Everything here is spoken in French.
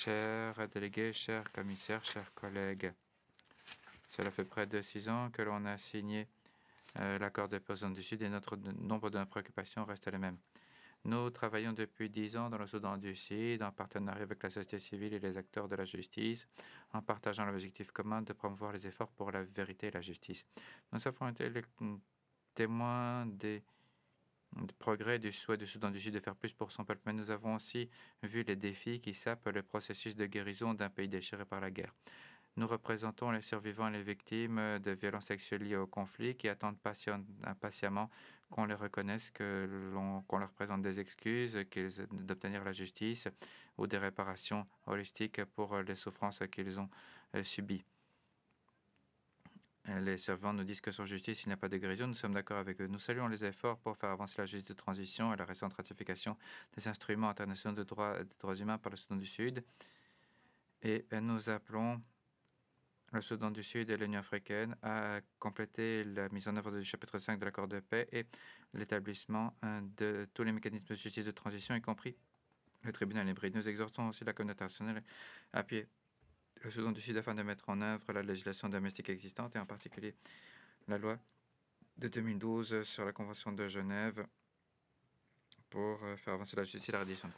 Chers délégués, chers commissaires, chers collègues, cela fait près de 6 ans que l'on a signé l'accord de paix au Soudan du Sud et nombre de nos préoccupations restent les mêmes. Nous travaillons depuis 10 ans dans le Soudan du Sud en partenariat avec la société civile et les acteurs de la justice, en partageant l'objectif commun de promouvoir les efforts pour la vérité et la justice. Nous avons été les témoins des progrès du souhait du Soudan du Sud de faire plus pour son peuple, mais nous avons aussi vu les défis qui sapent le processus de guérison d'un pays déchiré par la guerre. Nous représentons les survivants et les victimes de violences sexuelles liées au conflit qui attendent impatiemment qu'on les reconnaisse, qu'on leur présente des excuses, d'obtenir la justice ou des réparations holistiques pour les souffrances qu'ils ont subies. Les servants nous disent que sans justice, il n'y a pas de guérison. Nous sommes d'accord avec eux. Nous saluons les efforts pour faire avancer la justice de transition et la récente ratification des instruments internationaux des droits humains par le Soudan du Sud. Et nous appelons le Soudan du Sud et l'Union africaine à compléter la mise en œuvre du chapitre 5 de l'accord de paix et l'établissement de tous les mécanismes de justice de transition, y compris le tribunal hybride. Nous exhortons aussi la communauté internationale à appuyer le Soudan du Sud afin de mettre en œuvre la législation domestique existante et en particulier la loi de 2012 sur la Convention de Genève pour faire avancer la justice et la reddition de